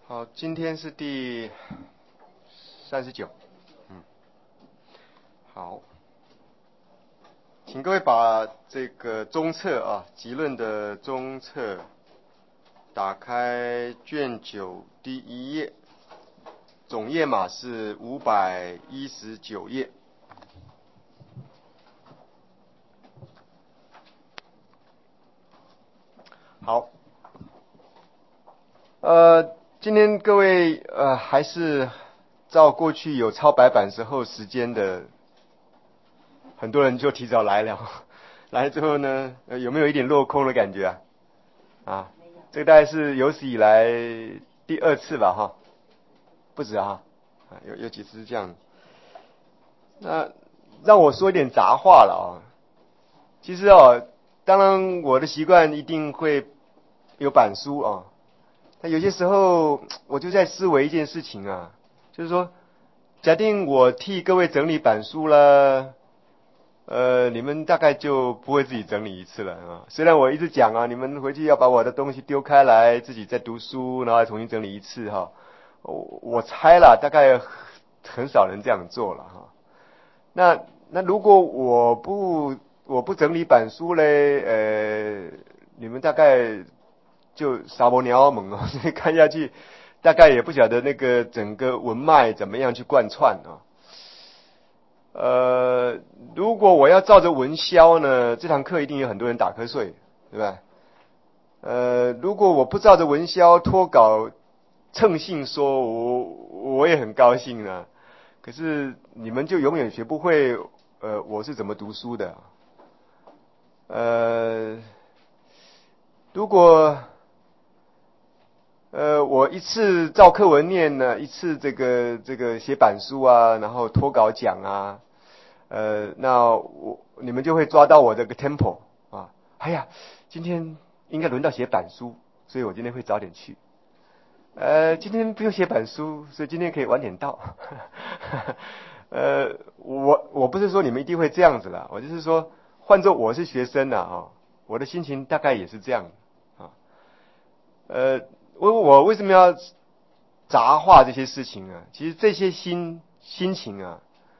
好，今天是第39。好，请各位把这个中册啊，集论的中册打开卷9第1页，总页码是519页。好，今天各位还是照过去有抄白板时候时间的，很多人就提早来了。来之后呢，有没有一点落空的感觉啊？这个大概是有史以来第2次吧，哈，不止啊，有几次是这样。那让我说一点杂话了啊。其实当然我的习惯一定会有板书啊。那有些时候我就在思维一件事情啊，就是说，假定我替各位整理板书了，你们大概就不会自己整理一次了啊。虽然我一直讲啊，你们回去要把我的东西丢开来，自己再读书，然后再重新整理一次哈。我猜了，大概很少人这样做了哈。那如果我不整理板书嘞，你们大概就撒播鸟猛哦，所以看下去，大概也不晓得那个整个文脉怎么样去贯穿啊。如果我要照着文消呢，这堂课一定有很多人打瞌睡，对吧？如果我不照着文消脱稿蹭性说，我也很高兴啊。可是你们就永远学不会，我是怎么读书的。如果我一次照课文念呢，一次这个写板书啊，然后脱稿讲啊，那你们就会抓到我这个 tempo 啊。哎呀，今天应该轮到写板书，所以我今天会早点去。今天不用写板书，所以今天可以晚点到。我不是说你们一定会这样子啦，我就是说，换作我是学生啊，我的心情大概也是这样啊。我为什么要杂话这些事情啊？其实这些心情啊，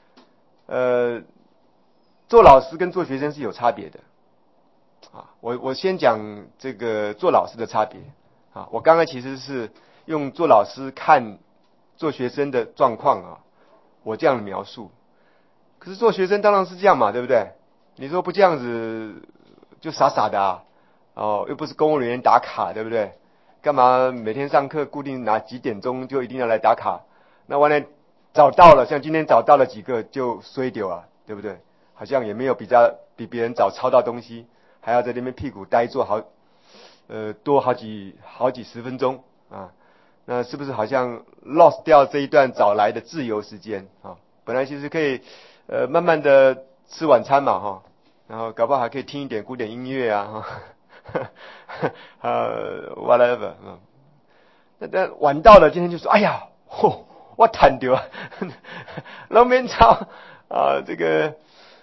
做老师跟做学生是有差别的啊。我先讲这个做老师的差别啊。我刚刚其实是用做老师看做学生的状况啊，我这样描述。可是做学生当然是这样嘛，对不对？你说不这样子就傻傻的啊，又不是公务人员打卡，对不对？干嘛每天上课固定哪几点钟就一定要来打卡？那完了早到了，像今天早到了几个就衰丢啊，对不对？好像也没有比别人早抄到东西，还要在那边屁股呆坐多好几十分钟啊。那是不是好像 lost 掉这一段早来的自由时间啊？本来其实可以慢慢的吃晚餐嘛哈，然后搞不好还可以听一点古典音乐啊whatever 但晚到了，今天就说哎呀，我惨掉啊，老面操啊，这个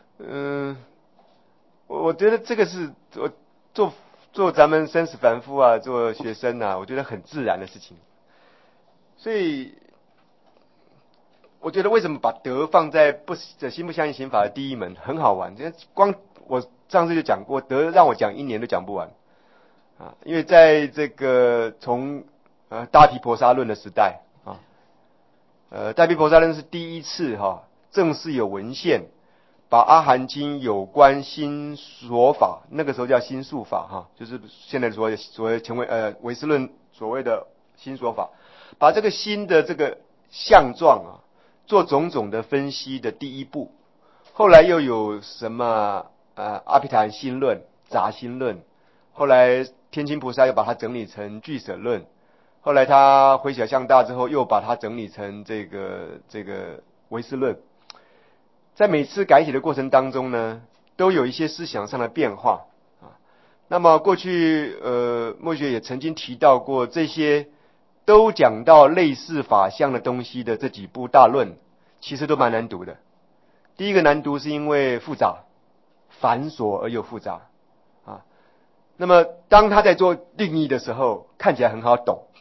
我觉得这个是我做咱们生死凡夫啊，做学生啊，我觉得很自然的事情。所以我觉得为什么把德放在心不相信刑法的第一门很好玩。光我上次就讲过，德让我讲1年都讲不完啊，因为在这个从大毗婆沙论的时代啊，大毗婆沙论是第一次正式有文献把阿含经有关心说法，那个时候叫心术法就是现在所谓成为唯识论所谓的心说法，把这个心的这个相状做种种的分析的第一步。后来又有什么阿毗昙心论、杂心论，后来天亲菩萨又把它整理成俱舍论，后来他回小向大之后又把它整理成这个唯识论。在每次改写的过程当中呢，都有一些思想上的变化啊。那么过去墨学也曾经提到过，这些都讲到类似法相的东西的这几部大论，其实都蛮难读的。第一个难读是因为复杂，繁琐而又复杂啊。那么当他在做定义的时候，看起来很好懂，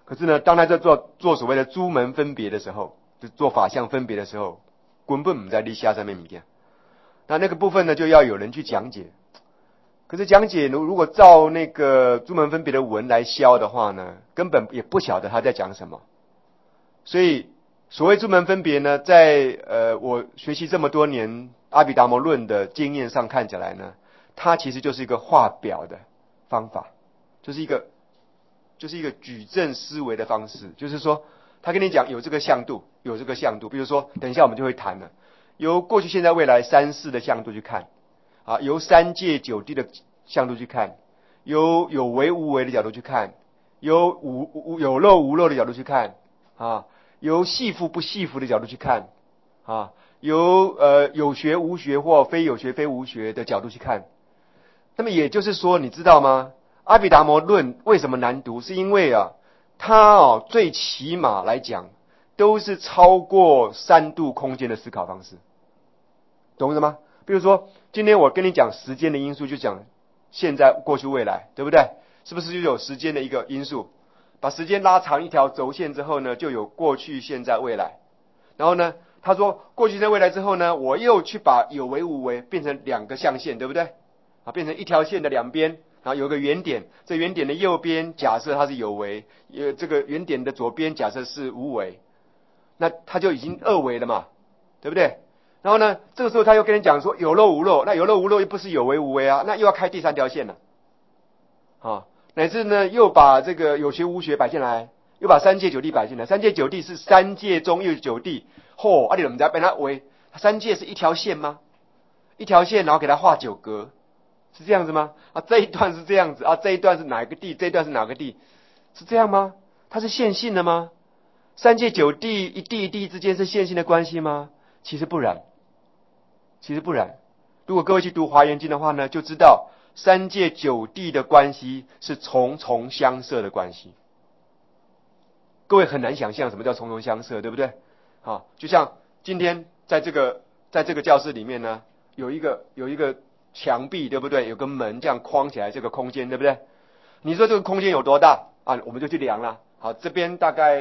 可是呢，当他在做所谓的诸门分别的时候，就做法相分别的时候，根本不在立下上面物件。那个部分呢，就要有人去讲解。可是讲解如果照那个诸门分别的文来消的话呢，根本也不晓得他在讲什么。所以所谓诸门分别呢，在我学习这么多年阿毗达摩论的经验上看起来呢，它其实就是一个画表的方法，就是一个矩阵思维的方式。就是说他跟你讲有这个向度，有这个向度，比如说等一下我们就会谈了，由过去现在未来三世的向度去看啊，由三界九地的向度去看，由有为无为的角度去看，由有漏无漏的角度去看啊，由系缚不系缚的角度去看啊，由有学无学或非有学非无学的角度去看。那么也就是说，你知道吗？阿毗达摩论为什么难读？是因为啊，它最起码来讲都是超过三度空间的思考方式，懂我意思吗？比如说，今天我跟你讲时间的因素，就讲现在、过去、未来，对不对？是不是就有时间的一个因素？把时间拉长一条轴线之后呢，就有过去、现在、未来。然后呢，他说过去、现在、未来之后呢，我又去把有为无为变成两个象限，对不对？啊，变成一条线的两边，然后有个原点，这原点的右边假设它是有为，这个原点的左边假设是无为，那它就已经二维了嘛，对不对？然后呢，这个时候他又跟你讲说有漏无漏，那有漏无漏又不是有为无为啊，那又要开第三条线了，啊，乃至呢又把这个有学无学摆进来，又把三界九地摆进来，三界九地是三界中又九地，你怎么在被它为三界是一条线吗？一条线，然后给它画九格。是这样子吗？啊，这一段是这样子啊，这一段是哪一个地？这一段是哪个地？是这样吗？它是线性的吗？三界九地一地一地之间是线性的关系吗？其实不然，其实不然。如果各位去读华严经的话呢，就知道三界九地的关系是重重相摄的关系。各位很难想象什么叫重重相摄，对不对？好，就像今天在这个教室里面呢，有一个墙壁，对不对？有个门这样框起来，这个空间，对不对？你说这个空间有多大啊？我们就去量了。好，这边大概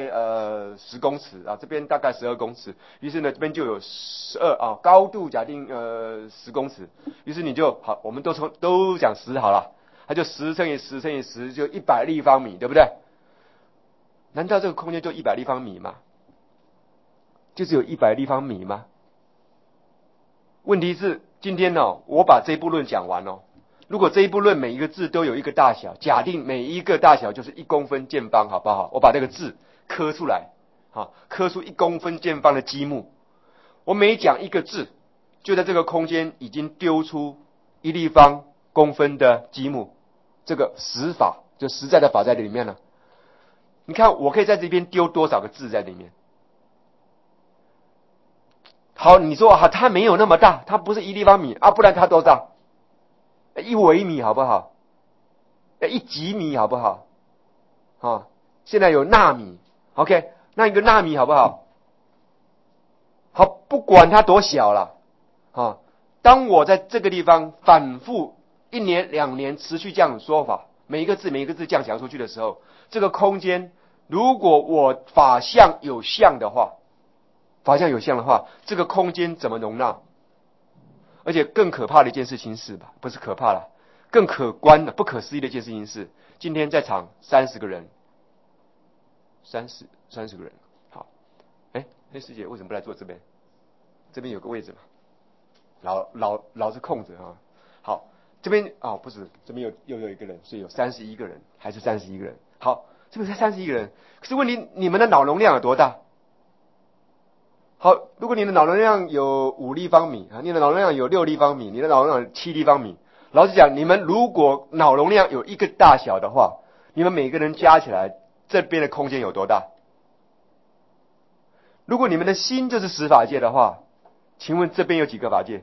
10公尺啊，这边大概12公尺。于是呢，这边就有12啊，高度假定10公尺。于是你就好，我们都讲10好了，它就10乘以10乘以10就100立方米，对不对？难道这个空间就100立方米吗？就只有100立方米吗？问题是今天我把这一部论讲完如果这一部论每一个字都有一个大小，假定每一个大小就是1公分见方，好不好？我把这个字刻出来，刻出1公分见方的积木。我每讲一个字，就在这个空间已经丢出1立方公分的积木，这个实法就实在的法在里面了。你看我可以在这边丢多少个字在里面？好，你说它没有那么大，它不是1立方米啊，不然它多大？1微米好不好？1吉米好不好？现在有纳米 ，OK， 那一个纳米好不好？好，不管它多小了，当我在这个地方反复1年2年持续这样说法，每一个字这样讲出去的时候，这个空间，如果我法相有相的话，这个空间怎么容纳？而且更可怕的一件事情是不是可怕了，更可观的、不可思议的一件事情是，今天在场30个人，30个人。好，黑师姐为什么不来坐这边？这边有个位置嘛，老是空着啊。好，这边不是，这边又有一个人，所以有31个人，还是31个人。好，这边才31个人，可是问题你们的脑容量有多大？好，如果你的脑容量有5立方米，你的脑容量有6立方米，你的脑容量有7立方米，老实讲，你们如果脑容量有一个大小的话，你们每个人加起来，这边的空间有多大？如果你们的心就是10法界的话，请问这边有几个法界？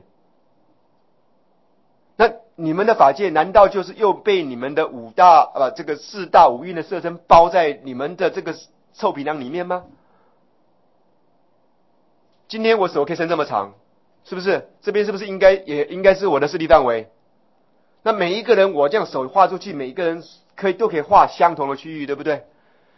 那你们的法界难道就是又被你们的这个4大5蕴的色身包在你们的这个臭皮囊里面吗？今天我手可以伸这么长，是不是？这边是不是也应该是我的势力范围？那每一个人我这样手画出去，每一个人都可以画相同的区域，对不对？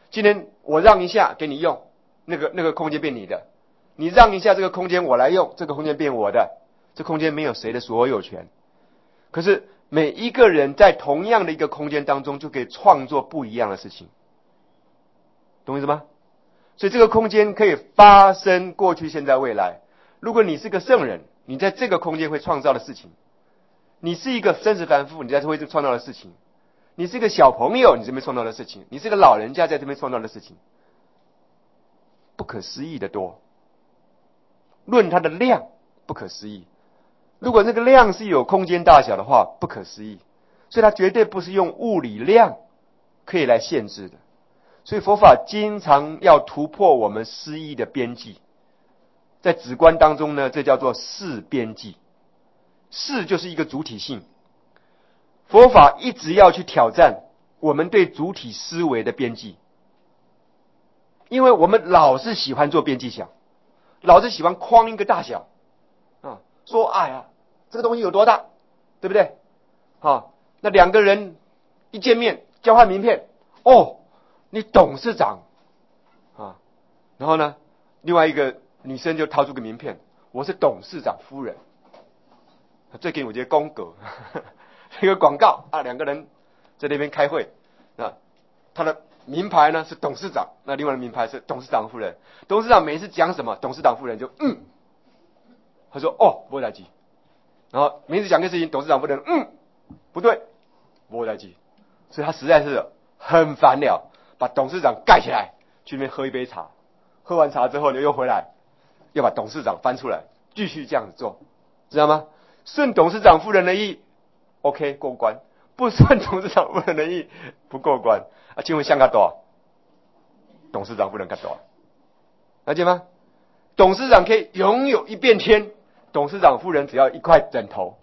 今天我让一下给你用，那个空间变你的；你让一下这个空间我来用，这个空间变我的。这空间没有谁的所有权。可是每一个人在同样的一个空间当中，就可以创作不一样的事情，懂我意思吗？所以这个空间可以发生过去、现在、未来。如果你是个圣人，你在这个空间会创造的事情；你是一个真实凡夫，你在这会创造的事情；你是一个小朋友，你这边创造的事情；你是个老人家在这边创造的事情，不可思议的多。论它的量，不可思议。如果那个量是有空间大小的话，不可思议。所以它绝对不是用物理量可以来限制的。所以佛法经常要突破我们思议的边际。在止观当中呢，这叫做识边际。识就是一个主体性。佛法一直要去挑战我们对主体思维的边际。因为我们老是喜欢做边际想，老是喜欢框一个大小。说哎呀，这个东西有多大，对不对？那两个人一见面交换名片，哦，你董事长啊，然后呢，另外一个女生就掏出个名片，我是董事长夫人。最近我觉得公格一个广告啊，两个人在那边开会，他的名牌呢是董事长，那另外的名牌是董事长夫人。董事长每次讲什么，董事长夫人就他说哦，没代志。然后每次讲个事情，董事长夫人不对，没代志。所以他实在是很烦了，把董事长盖起来，去那边喝一杯茶。喝完茶之后呢，又回来，又把董事长翻出来，继续这样子做，知道吗？顺董事长夫人的意 ，OK 过关；不顺董事长夫人的意，不过关。请问像个多少？董事长夫人个多少？了解吗？董事长可以拥有一片天。董事长夫人只要一块枕头，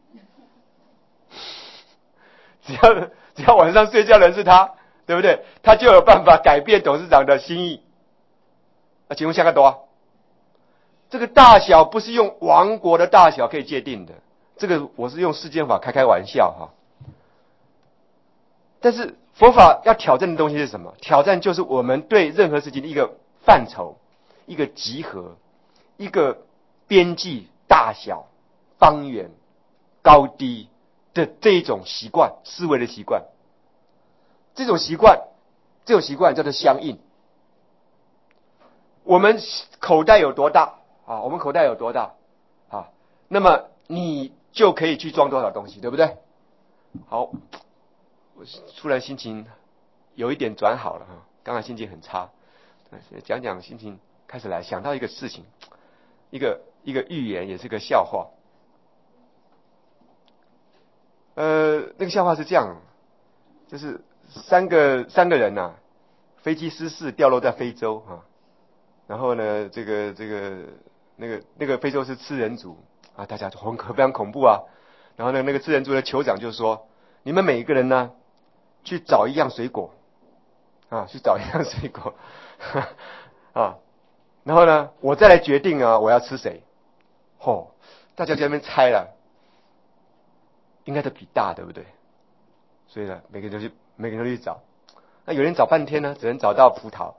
只要晚上睡觉的人是他，对不对？他就有办法改变董事长的心意。请问下个多？这个大小不是用王国的大小可以界定的，这个我是用世间法开玩笑哈。但是佛法要挑战的东西是什么？挑战就是我们对任何事情的一个范畴、一个集合、一个边际。大小、方圆、高低的这一种习惯，思维的习惯，这种习惯叫做相应。我们口袋有多大啊？我们口袋有多大啊？那么你就可以去装多少东西，对不对？好，我突然心情有一点转好了哈，刚才心情很差，讲讲心情开始来，想到一个事情，一个寓言，也是个笑话。那个笑话是这样，就是三个人呐，飞机失事掉落在非洲啊，然后呢，那个非洲是吃人族啊，大家就非常恐怖啊。然后呢，那个吃人族的酋长就说：你们每一个人呢，去找一样水果去找一样水果然后呢，我再来决定我要吃谁。大家在那边猜了，应该都比大，对不对？所以呢，每个人都去找。那有人找半天呢，只能找到葡萄。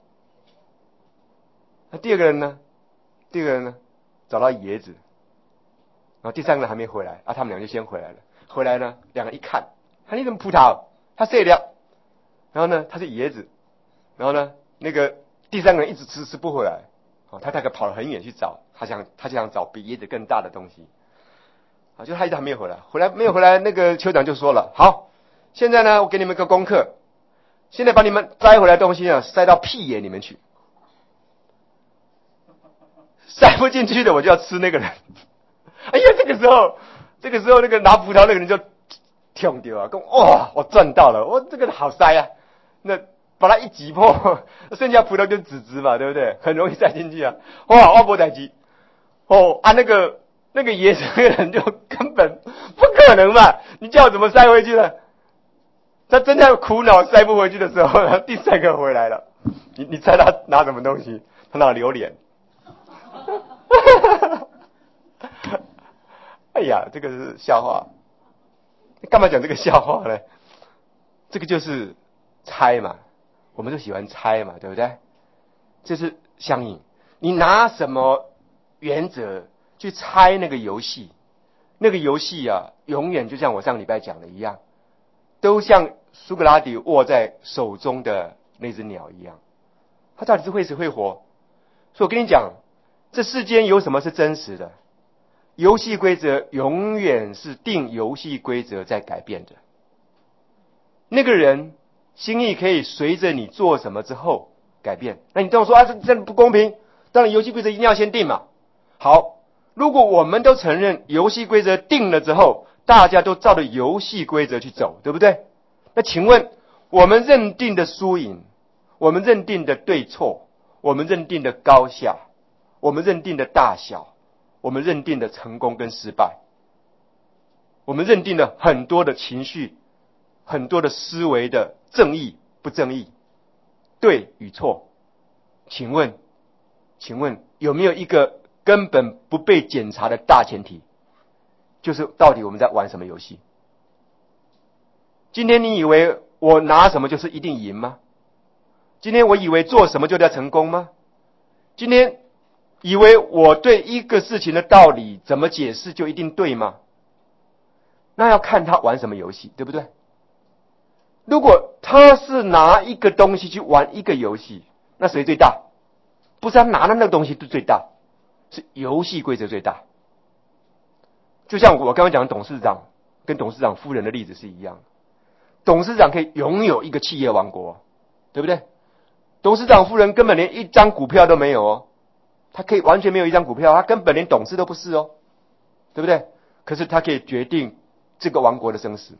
那第二个人呢，找到椰子。然后第三个人还没回来他们俩就先回来了。回来呢，两个一看，你怎么葡萄？他碎了。然后呢，他是椰子。然后呢，那个第三个人一直吃不回来。他大概跑了很远去找，他就想找比椰子更大的东西。就他一直还没有回来，没有回来，那个酋长就说了：好，现在呢，我给你们个功课，现在把你们摘回来的东西呢塞到屁眼里面去，塞不进去的我就要吃那个人。哎呀，这个时候那个拿葡萄那个人就痛掉啊，哇，我赚到了，我这个好塞啊，那把它一挤破，剩下葡萄就籽嘛，对不对？很容易塞进去啊。哇，我没代志。那个野生的人就根本不可能嘛，你叫我怎么塞回去呢？他正在苦恼塞不回去的时候，第三个回来了。你猜他拿什么东西？他拿榴莲。哎呀，这个是笑话。干嘛讲这个笑话呢？这个就是猜嘛。 我们都喜欢猜嘛，对不对？这是相应。你拿什么原则去猜那个游戏？那个游戏啊，永远就像我上礼拜讲的一样，都像苏格拉底握在手中的那只鸟一样，它到底是会死会活？所以我跟你讲，这世间有什么是真实的？游戏规则永远是定游戏规则在改变的。那个人心意可以随着你做什么之后改变。那你跟我说啊，这不公平，当然游戏规则一定要先定嘛。好，如果我们都承认游戏规则定了之后，大家都照着游戏规则去走，对不对？那请问我们认定的输赢，我们认定的对错，我们认定的高下，我们认定的大小，我们认定的成功跟失败，我们认定了很多的情绪，很多的思维的正义不正义，对与错，请问有没有一个根本不被检查的大前提，就是到底我们在玩什么游戏？今天你以为我拿什么就是一定赢吗？今天我以为做什么就叫成功吗？今天以为我对一个事情的道理怎么解释就一定对吗？那要看他玩什么游戏，对不对？如果他是拿一个东西去玩一个游戏，那谁最大？不是他拿的那个东西最大，是游戏规则最大。就像我刚刚讲的董事长跟董事长夫人的例子是一样，董事长可以拥有一个企业王国，对不对？董事长夫人根本连一张股票都没有哦，他可以完全没有一张股票，他根本连董事都不是哦，对不对？可是他可以决定这个王国的生死。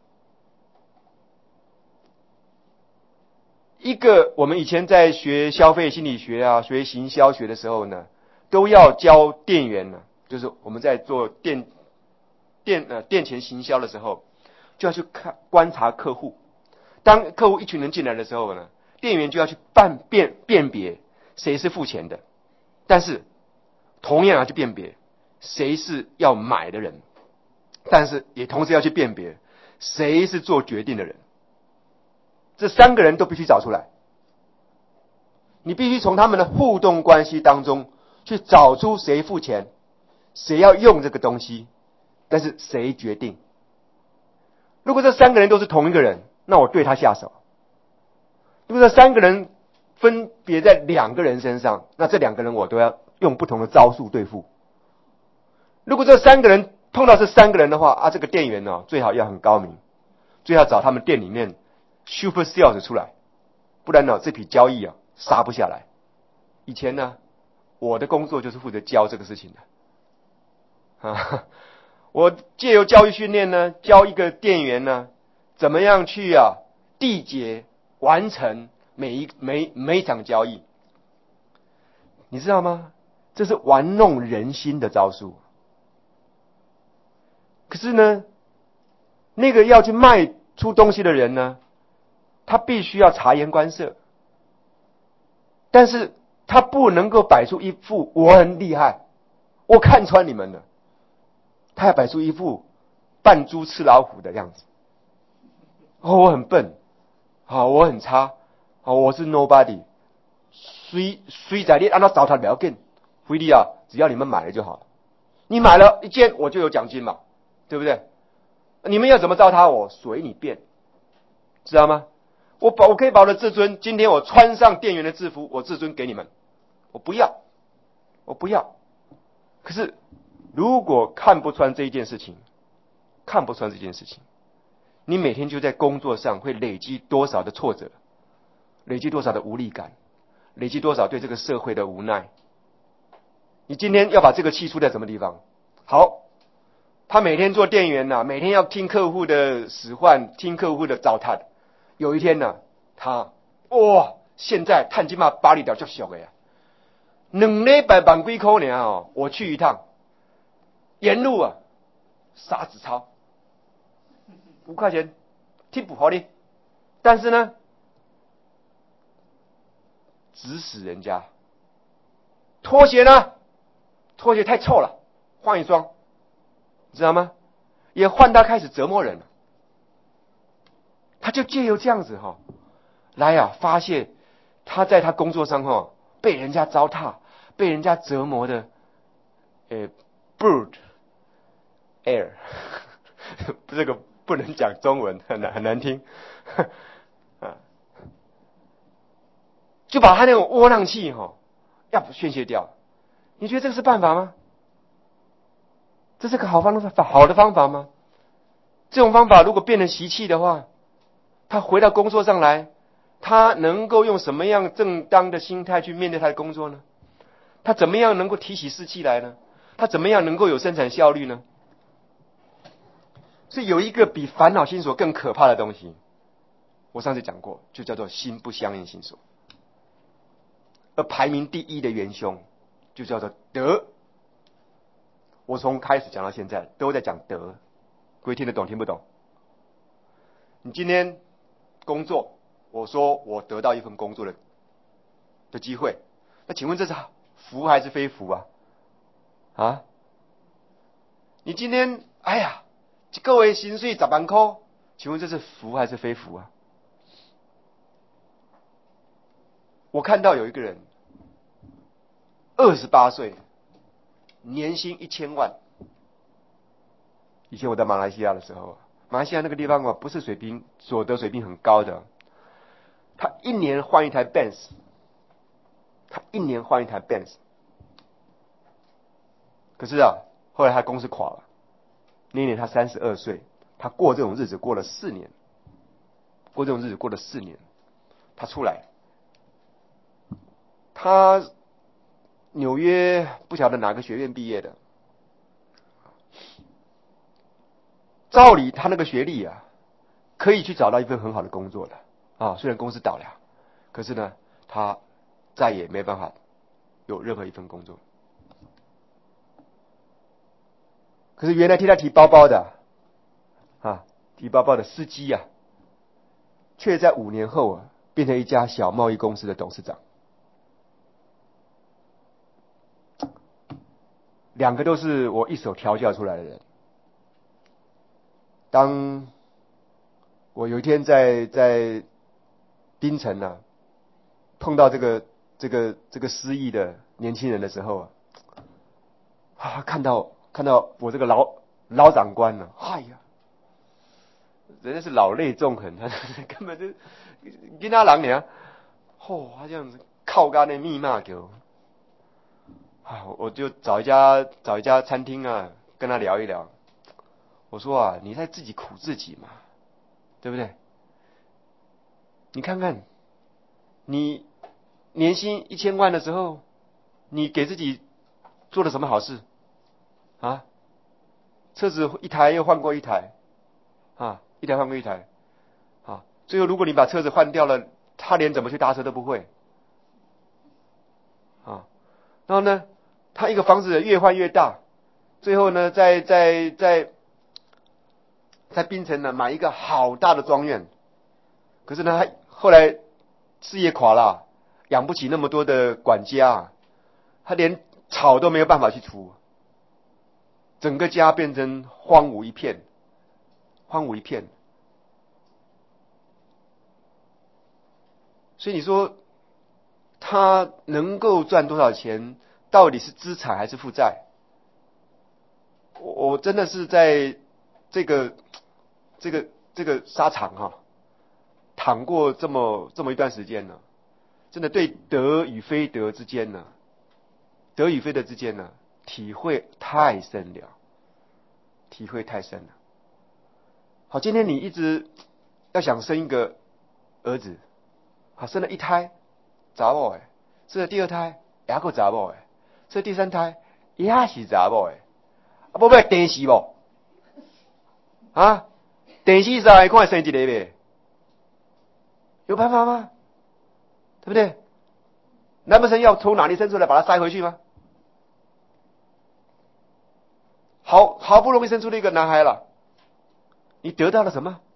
一个我们以前在学消费心理学啊，学行销学的时候呢，都要教店员呢，就是我们在做店前行销的时候，就要去观察客户。当客户一群人进来的时候呢，店员就要去辨别谁是付钱的，但是同样要去辨别谁是要买的人，但是也同时要去辨别谁是做决定的人。这三个人都必须找出来，你必须从他们的互动关系当中去找出谁付钱，谁要用这个东西，但是谁决定。如果这三个人都是同一个人，那我对他下手。如果这三个人分别在两个人身上，那这两个人我都要用不同的招数对付。如果这三个人碰到这三个人的话啊，这个店员呢最好要很高明，最好找他们店里面super sales 出来，不然呢这笔交易啊杀不下来。以前呢我的工作就是负责教这个事情的我借由教育训练呢，教一个店员呢怎么样去缔结完成每一场交易。你知道吗？这是玩弄人心的招数。可是呢那个要去卖出东西的人呢，他必须要察言观色，但是他不能够摆出一副我很厉害，我看穿你们了，他要摆出一副扮猪吃老虎的样子。我很笨，我很差，我是 nobody， 谁在你按照找他不要紧，回力只要你们买了就好了，你买了一件我就有奖金嘛，对不对？你们要怎么糟蹋我随你便，知道吗？我可以把我的自尊，今天我穿上店员的制服，我自尊给你们，我不要。可是如果看不穿这件事情，你每天就在工作上会累积多少的挫折，累积多少的无力感，累积多少对这个社会的无奈。你今天要把这个气出在什么地方？好，他每天做店员每天要听客户的使唤，听客户的糟蹋。有一天他现在探金嘛巴厘岛就小的2礼拜万几块呢我去一趟，沿路撒纸钞，5块钱tip给你，但是呢指使人家拖鞋呢，拖鞋太臭了，换一双，知道吗？也换他开始折磨人了。他就借由这样子来发泄他在他工作上被人家糟蹋、被人家折磨的bird air 这个不能讲中文，很难听就把他那种窝囊气要宣泄掉。你觉得这个是办法吗？这是个好的方法吗？这种方法如果变成习气的话，他回到工作上来，他能够用什么样正当的心态去面对他的工作呢？他怎么样能够提起士气来呢？他怎么样能够有生产效率呢？所以有一个比烦恼心所更可怕的东西，我上次讲过，就叫做心不相应心所。而排名第一的元凶就叫做德。我从开始讲到现在都在讲德，各位听得懂听不懂？你今天工作，我说我得到一份工作的机会，那请问这是福还是非福啊？你今天各位薪水10万块，请问这是福还是非福啊？我看到有一个人28岁，年薪1000万。以前我在马来西亚的时候，马来西亚那个地方不是所得水平很高的，他一年换一台 Benz， 可是后来他公司垮了，那一年他32岁，他过这种日子过了4年，他出来，他纽约不晓得哪个学院毕业的，照理他那个学历可以去找到一份很好的工作的虽然公司倒了，可是呢，他再也没办法有任何一份工作。可是原来替他提包包的提包包的司机却在5年后变成一家小贸易公司的董事长。两个都是我一手调教出来的人。当我有一天在槟城碰到这个失意的年轻人的时候看到我这个老长官人家是老泪纵横，他根本就跟他狼娘他这样子靠干的密码给我就找一家餐厅跟他聊一聊。我说你在自己苦自己嘛，对不对？你看看，你年薪1000万的时候，你给自己做了什么好事车子一台又换过一台最后如果你把车子换掉了，他连怎么去搭车都不会然后呢，他一个房子越换越大，最后呢，在槟城呢买一个好大的庄园，可是呢，他后来事业垮了，养不起那么多的管家他连草都没有办法去除，整个家变成荒芜一片。所以你说他能够赚多少钱，到底是资产还是负债？我真的是在这个沙场躺过这么一段时间了，真的对得与非得之间体会太深了。好，今天你一直要想生一个儿子，生了一胎查某的，生了第二胎也个查某的，生了第三胎也是查某的，要买电视无？电视上会看生一个呗？有办法吗？对不对？难不成要从哪里生出来把它塞回去吗？好不容易生出了一个男孩了，你得到了什么？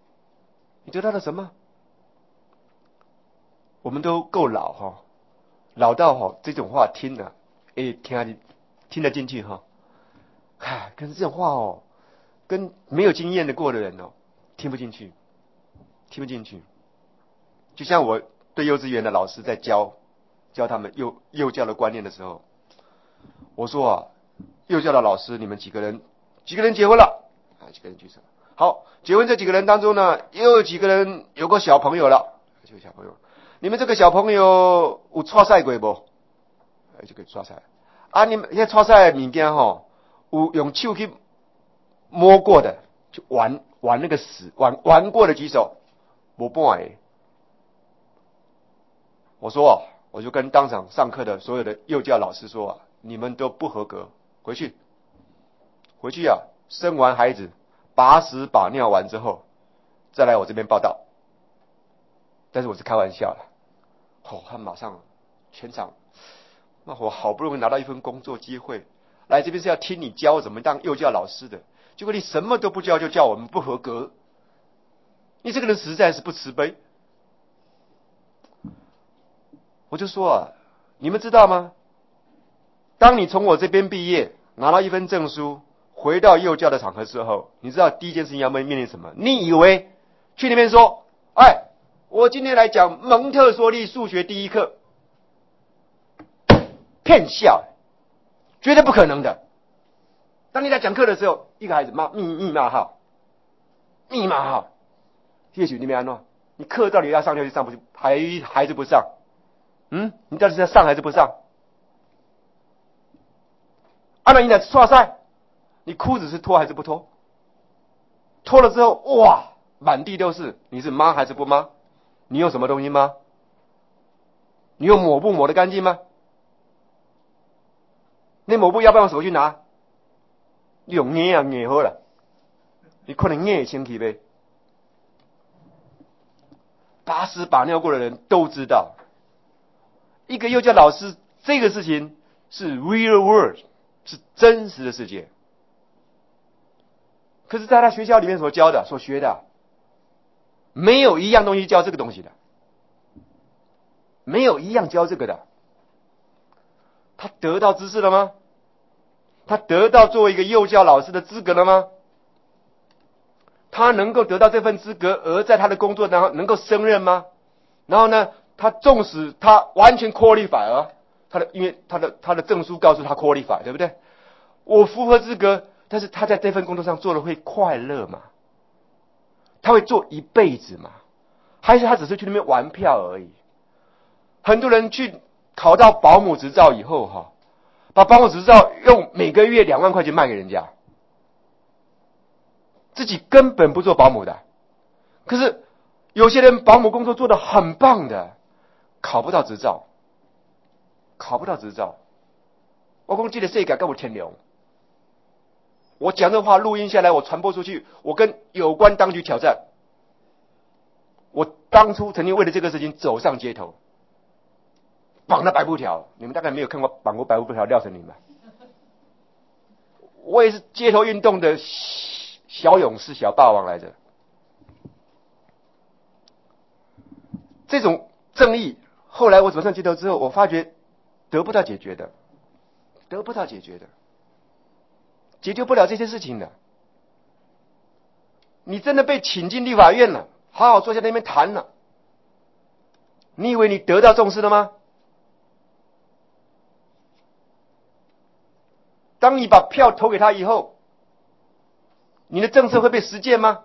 我们都够老老到这种话听了听得进去可是这种话跟没有经验的过的人听不进去。就像我对幼稚园的老师在教他们幼教的观念的时候，我说啊，幼教的老师，你们几个人结婚了？几个人举手。好，结婚这几个人当中呢，又有几个人有个小朋友了？就小朋友，你们这个小朋友有搓赛过不？就可以搓赛。啊，你们现在搓赛的物件吼，有用手去摸过的，就玩那个屎，玩过的举手，没半个。我说我就跟当场上课的所有的幼教老师说你们都不合格，回去生完孩子把屎把尿完之后，再来我这边报道。但是我是开玩笑的，他马上全场，那我好不容易拿到一份工作机会，来这边是要听你教怎么当幼教老师的，结果你什么都不教就叫我们不合格，你这个人实在是不慈悲。我就说你们知道吗？当你从我这边毕业，拿到一份证书，回到幼教的场合之后，你知道第一件事情要面临什么？你以为去那边说，我今天来讲蒙特梭利数学第一课，骗笑，绝对不可能的。当你在讲课的时候，一个孩子密码号，也许你没安弄，你课到底要上就上，不还是不上？你到底是要上还是不上？那你来刷赛，你裤子是脱还是不脱？脱了之后，哇，满地都是，你是抹还是不抹？你用什么东西抹？你用抹布抹得干净吗？那抹布要不要用手去拿？你用捏好了，你可能捏清气呗。把屎把尿过的人都知道，一个幼教老师这个事情是 real world， 是真实的世界。可是在他学校里面所教的、所学的，没有一样东西教这个东西的，没有一样教这个的。他得到知识了吗？他得到作为一个幼教老师的资格了吗？他能够得到这份资格，而在他的工作当中能够胜任吗？然后呢，他纵使他完全 qualify 因为他的证书告诉他 qualify， 对不对？我符合资格，但是他在这份工作上做了会快乐吗？他会做一辈子吗？还是他只是去那边玩票而已？很多人去考到保姆执照以后把保姆执照用每个月2万块钱卖给人家，自己根本不做保姆的。可是有些人保姆工作做得很棒的，考不到执照。我说这个世界跟我天良，我讲这话录音下来，我传播出去，我跟有关当局挑战。我当初曾经为了这个事情走上街头，绑了白布条，你们大概没有看过绑过白布条廖成林吧？我也是街头运动的小勇士、小霸王来着。这种正义，后来我走上街头之后，我发觉得不到解决的，解决不了这些事情的。你真的被请进立法院了，好好坐下那边谈了，你以为你得到重视了吗？当你把票投给他以后，你的政策会被实践吗？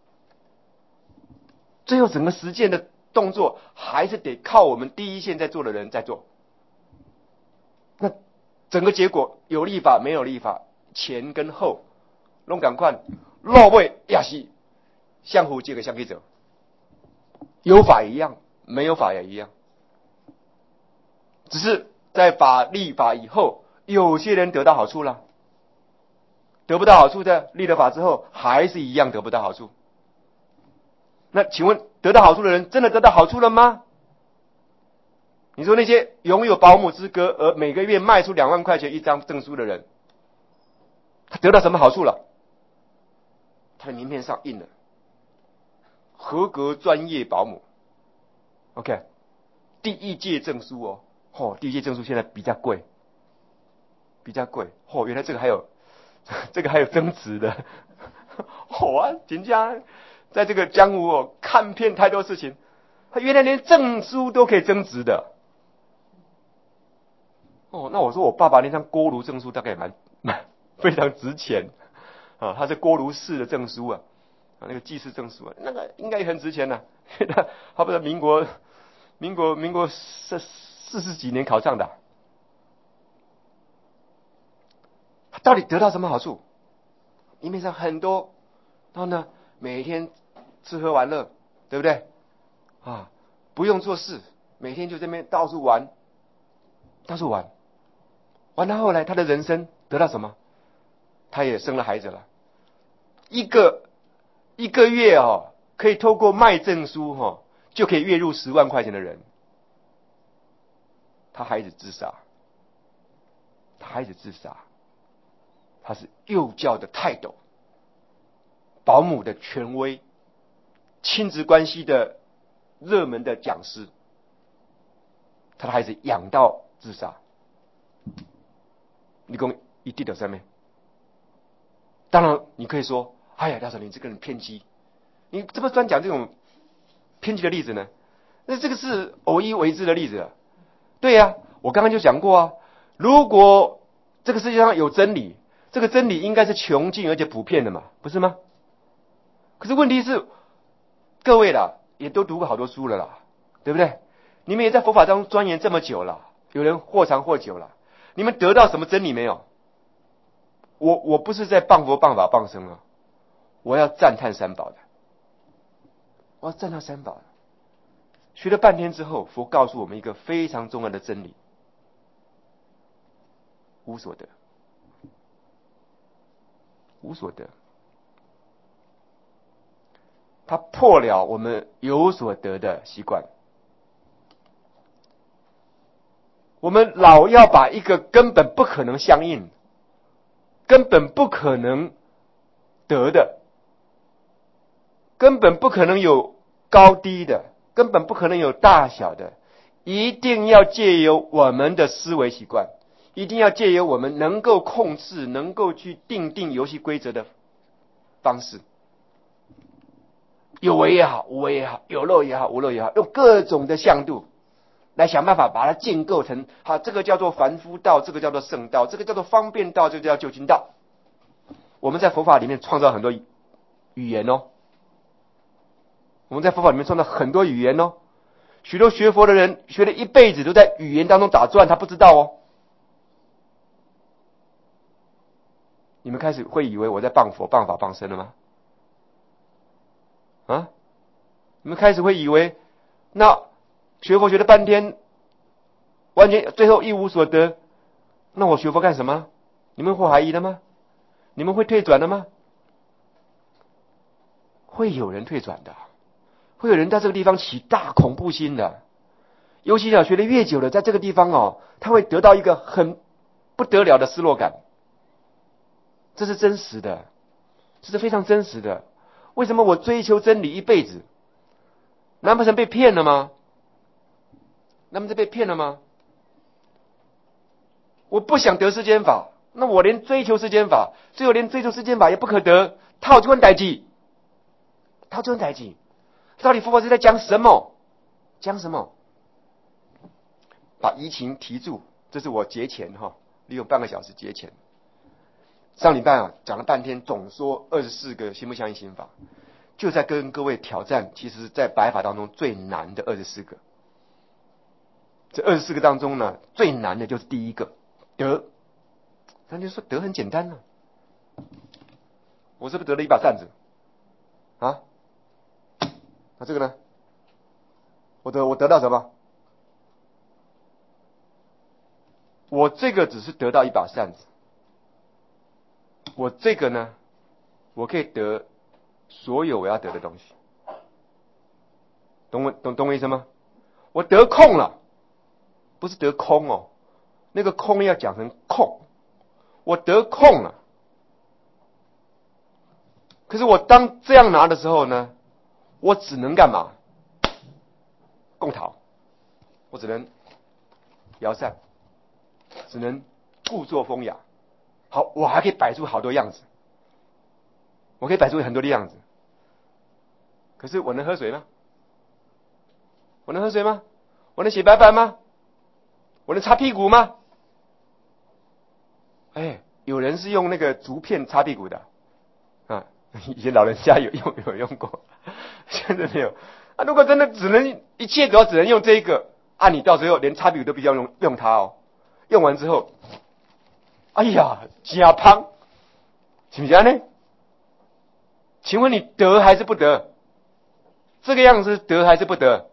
最后整个实践的动作还是得靠我们第一线在做的人在做。那整个结果有立法没有立法，前跟后都赶快落尾也是相互这个相对者，有法一样，没有法也一样，只是在立法以后，有些人得到好处了，得不到好处的立了法之后还是一样得不到好处。那请问得到好处的人真的得到好处了吗？你说那些拥有保姆资格而每个月卖出2万块钱一张证书的人，他得到什么好处了？他的名片上印了合格专业保姆 OK， 第1届证书第1届证书现在比较贵原来这个还有增值的真的在这个江湖看遍太多事情。 他原来连证书都可以增值的。哦，那我说我爸爸那张锅炉证书大概蛮非常值钱啊，他是锅炉士的证书啊，那个技师证书啊，那个应该也很值钱呐、啊。他不是民国40几年考上的、啊，他到底得到什么好处？里面上很多，然后呢，每天吃喝玩乐，对不对？啊，不用做事，每天就这边到处玩，玩到后来，他的人生得到什么？他也生了孩子了，一个月哦，可以透过卖证书哦，就可以月入10万块钱的人，他孩子自杀，他是幼教的泰斗，保姆的权威，亲子关系的热门的讲师，他的孩子养到自杀，你讲一定的上面。当然，你可以说：“哎呀，廖少林这个人偏激，你这么专讲这种偏激的例子呢？那这个是偶一为之的例子啊。”对呀、我刚刚就讲过啊，如果这个世界上有真理，这个真理应该是穷尽而且普遍的嘛，不是吗？可是问题是，各位啦，也都读过好多书了啦，对不对？你们也在佛法当中钻研这么久了，有人或长或久了，你们得到什么真理没有？我不是在谤佛、谤法、谤僧啊，我要赞叹三宝的，我要赞叹三宝的。学了半天之后，佛告诉我们一个非常重要的真理：无所得，无所得。他破了我们有所得的习惯。我们老要把一个根本不可能相应、根本不可能得的、根本不可能有高低的、根本不可能有大小的，一定要借由我们的思维习惯，一定要借由我们能够控制、能够去定游戏规则的方式，有为也好，无为也好，有漏也好，无漏也好，用各种的向度来想办法把它建构成，好，这个叫做凡夫道，这个叫做圣道，这个叫做方便道，这个叫究竟道。我们在佛法里面创造很多语言哦，我们在佛法里面创造很多语言哦，许多学佛的人学了一辈子都在语言当中打转，他不知道哦。你们开始会以为我在谤佛、谤法、谤僧了吗？啊？你们开始会以为，那学佛学了半天，完全最后一无所得，那我学佛干什么？你们会怀疑的吗？你们会退转的吗？会有人退转的，会有人在这个地方起大恐怖心的。尤其学的越久了，在这个地方哦，他会得到一个很不得了的失落感。这是真实的，这是非常真实的。为什么我追求真理一辈子，难不成被骗了吗？难不成被骗了吗？我不想得世间法，那我连追求世间法，最后连追求世间法也不可得，套这款代志，到底佛法是在讲什么？讲什么？把移情提住，这是我节前利用半个小时节前。上礼拜讲了半天，总说24个心不相应心法，就在跟各位挑战，其实在白法当中最难的24个。这24个当中呢，最难的就是第一个得。他就说得很简单呢，我是不是得了一把扇子啊？那这个呢？我得到什么？我这个只是得到一把扇子，我这个呢，我可以得所有我要得的东西，懂我意思吗？我得空了，不是得空哦，那个空要讲成空，我得空了。可是我当这样拿的时候呢，我只能干嘛？共逃，我只能摇扇，只能故作风雅。好，我还可以摆出好多样子，我可以摆出很多的样子。可是我能喝水吗？ 我能喝水吗？我能写白板吗？我能擦屁股吗？有人是用那个竹片擦屁股的啊，以前老人家有用过，现在没有啊。如果真的一切只能用这一个啊，你到时候连擦屁股都必须要用它哦。用完之后，哎呀，假胖，是不是呢？请问你得还是不得？这个样子得还是不得？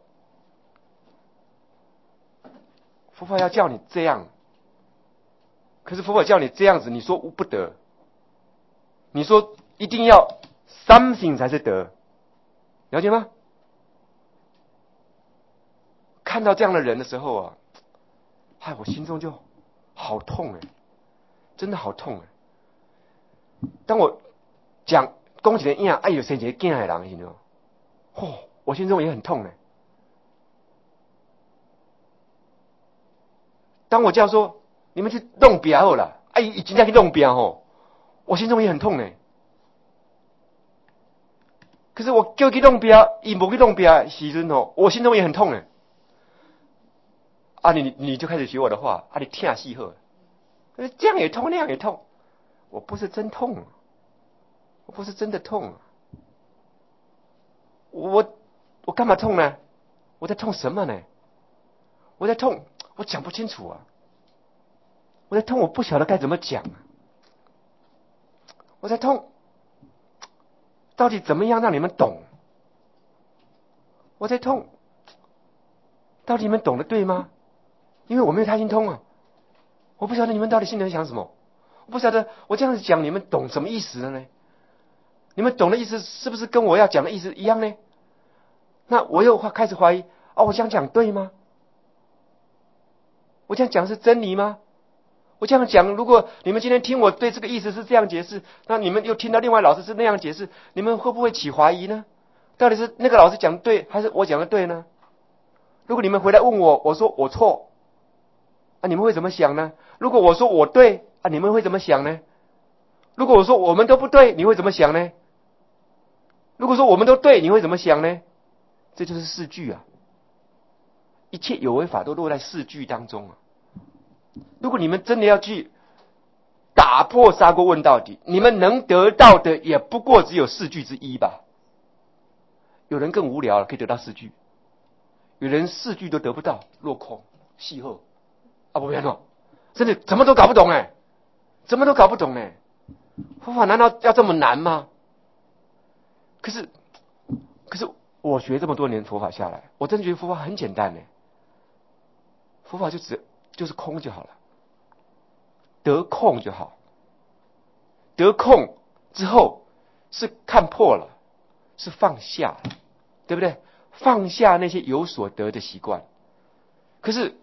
佛法要叫你这样，可是佛法叫你这样子，你说不得，你说一定要 something 才是得，了解吗？看到这样的人的时候啊，我心中就好痛真的好痛当我讲讲一个影，有生一个囝的人，你知道吗？我心中也很痛当我叫说你们去弄表好了，已经在去弄表我心中也很痛可是我叫去弄表，伊无去弄表时阵我心中也很痛你就开始学我的话，你听死好了，这样也痛那样也痛，我不是真痛，我不是真的痛我干嘛痛呢？我在痛什么呢？我在痛，我讲不清楚我在痛，我不晓得该怎么讲我在痛，到底怎么样让你们懂？我在痛，到底你们懂得对吗？因为我没有太心通我不晓得你们到底心里想什么，我不晓得我这样子讲你们懂什么意思了呢？你们懂的意思是不是跟我要讲的意思一样呢？那我又开始怀疑我这样讲对吗？我这样讲是真理吗？我这样讲，如果你们今天听我对这个意思是这样解释，那你们又听到另外老师是那样解释，你们会不会起怀疑呢？到底是那个老师讲对，还是我讲的对呢？如果你们回来问我，我说我错，你们会怎么想呢？如果我说我对，你们会怎么想呢？如果我说我们都不对，你会怎么想呢？如果说我们都对，你会怎么想呢？这就是四句一切有为法都落在四句当中如果你们真的要去打破砂锅问到底，你们能得到的也不过只有四句之一吧。有人更无聊了，可以得到四句，有人四句都得不到，落空戏后不别弄，真的怎么都搞不懂怎么都搞不懂佛法难道要这么难吗？可是我学这么多年佛法下来，我真的觉得佛法很简单佛法就是空就好了，得空就好，得空之后是看破了，是放下了，对不对？放下那些有所得的习惯。可是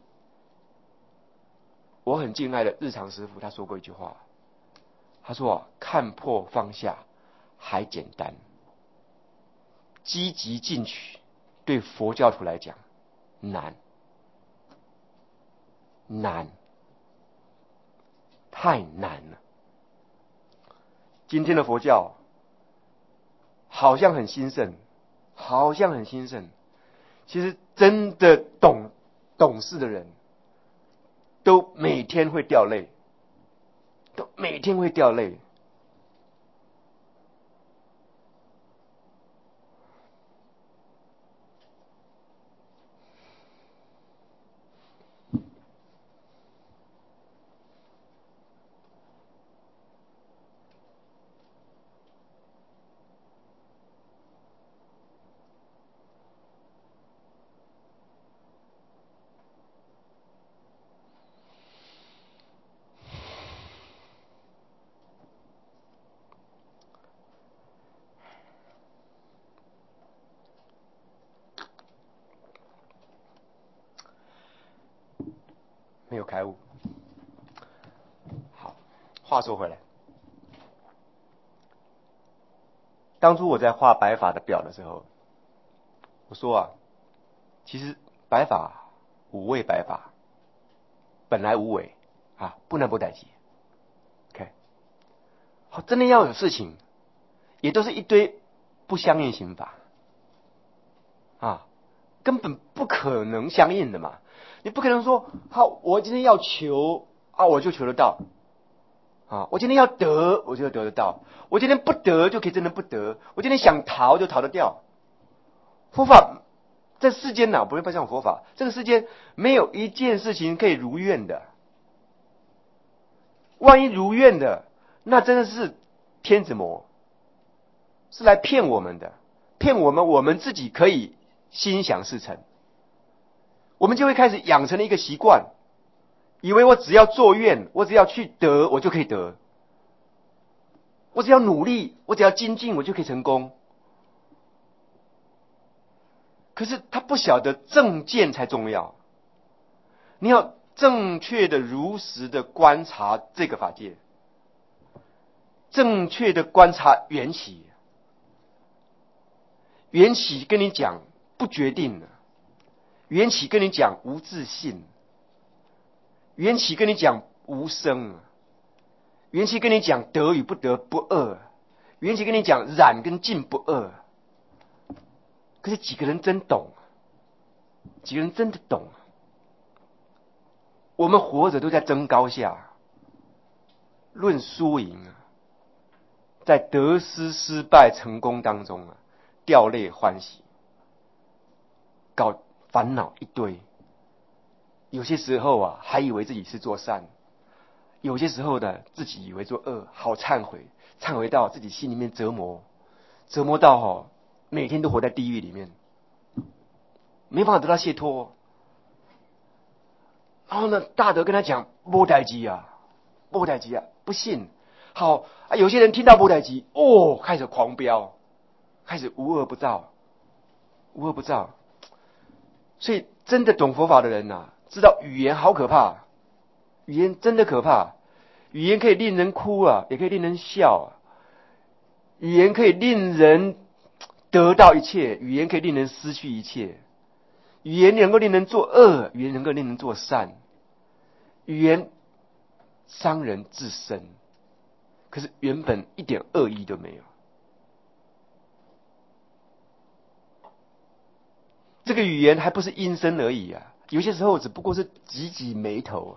我很敬爱的日常师父他说过一句话，他说看破放下还简单，积极进取对佛教徒来讲难，太难了。今天的佛教好像很兴盛，其实真的懂事的人都每天会掉泪，没有开悟。好，话说回来，当初我在画白法的表的时候，我说其实白法无为白法本来无为不能不待机。OK， 好，真的要有事情，也都是一堆不相应刑法根本不可能相应的嘛。你不可能说，好，我今天要求啊，我就求得到啊；我今天要得，我就得得到；我今天不得，就可以真的不得；我今天想逃，就逃得掉。佛法在世间不会讲佛法，这个世间没有一件事情可以如愿的。万一如愿的，那真的是天子魔，是来骗我们的，骗我们，我们自己可以心想事成，我们就会开始养成了一个习惯，以为我只要做愿，我只要去得，我就可以得；我只要努力，我只要精进，我就可以成功。可是他不晓得正见才重要，你要正确的、如实的观察这个法界，正确的观察缘起。缘起跟你讲不决定了，缘起跟你讲无自性，缘起跟你讲无生，缘起跟你讲得与不得不二，缘起跟你讲染跟净不二。可是几个人真懂？几个人真的懂？我们活着都在争高下，论输赢在得失、失败、成功当中掉泪欢喜，搞烦恼一堆。有些时候还以为自己是做善，有些时候的自己以为做恶，好忏悔，忏悔到自己心里面折磨，折磨到每天都活在地狱里面，没办法得到解脱。然后呢，大德跟他讲没代志没代志不信。好有些人听到没代志开始狂飙，开始无恶不造，无恶不造。所以真的懂佛法的人知道语言好可怕，语言真的可怕。语言可以令人哭也可以令人笑语言可以令人得到一切，语言可以令人失去一切。语言能够令人做恶，语言能够令人做善。语言伤人至深，可是原本一点恶意都没有。这个语言还不是阴声而已有些时候只不过是挤挤眉头，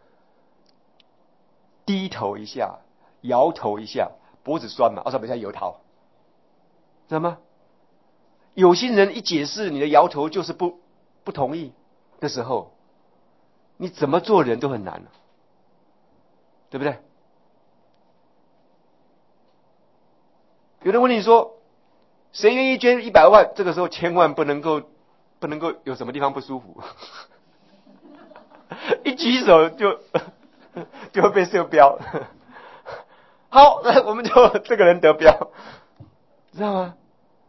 低头一下，摇头一下，脖子酸嘛，说不下摇头，知道吗？有些人一解释你的摇头就是不同意的时候，你怎么做人都很难对不对？有人问你说，谁愿意捐100万？这个时候千万不能够有什么地方不舒服，一举手就会被射标。好，我们就这个人得标，知道吗？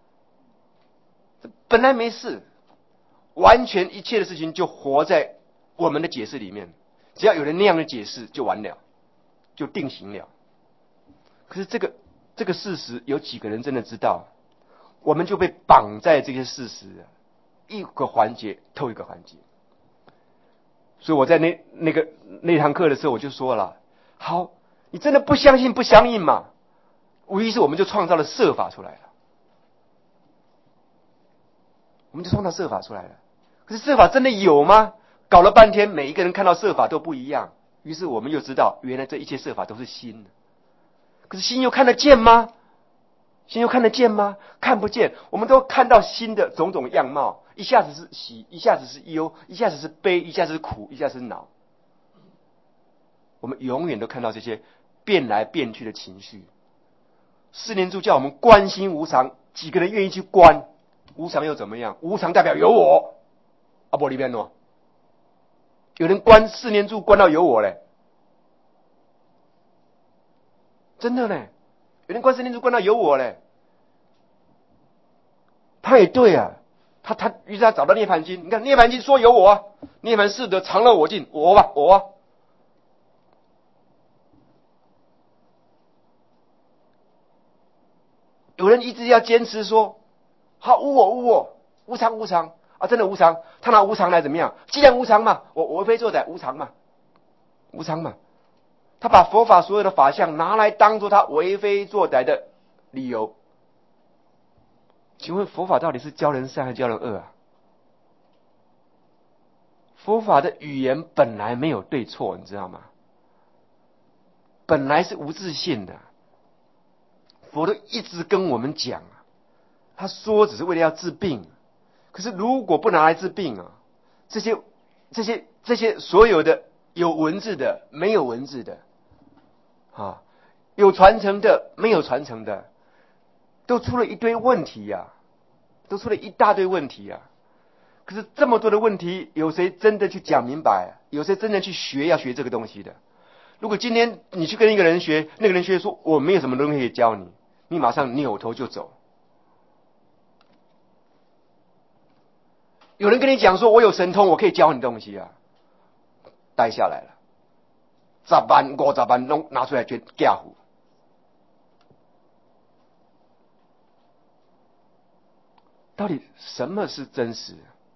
本来没事，完全一切的事情就活在我们的解释里面，只要有人那样的解释就完了，就定型了。可是这个事实有几个人真的知道？我们就被绑在这些事实一个环节透一个环节。所以我在那堂课的时候我就说了，好，你真的不相信不相应嘛？于是我们就创造了设法出来了，我们就创造设法出来了。可是设法真的有吗？搞了半天每一个人看到设法都不一样，于是我们又知道原来这一切设法都是心的。可是心又看得见吗？心又看得见吗？看不见。我们都看到心的种种样貌，一下子是喜，一下子是忧，一下子是悲，一下子是苦，一下子是恼。我们永远都看到这些变来变去的情绪。四念住叫我们观心无常，几个人愿意去观？无常又怎么样？无常代表有我，不里面喏，有人观四念住观到有我嘞，真的嘞。有人观四念住观到有我嘞，他也对于是他找到涅槃经，你看涅槃经说有我涅槃是得常乐我净，我有人一直要坚持说，好无我，无常真的无常，他拿无常来怎么样？既然无常嘛，我为非作歹，无常嘛，他把佛法所有的法相拿来当作他为非作歹的理由。请问佛法到底是教人善还是教人恶佛法的语言本来没有对错，你知道吗？本来是无自性的。佛都一直跟我们讲啊，他说只是为了要治病，可是如果不拿来治病啊，这些所有的有文字的、没有文字的啊，有传承的、没有传承的，都出了一堆问题呀，都出了一大堆问题呀。可是这么多的问题，有谁真的去讲明白？有谁真的去学要学这个东西的？如果今天你去跟一个人学，那个人学说我没有什么东西可以教你，你马上扭头就走。有人跟你讲说我有神通，我可以教你东西啊，待下来了，10万50万都拿出来捐嫁唬。到底什么是真实？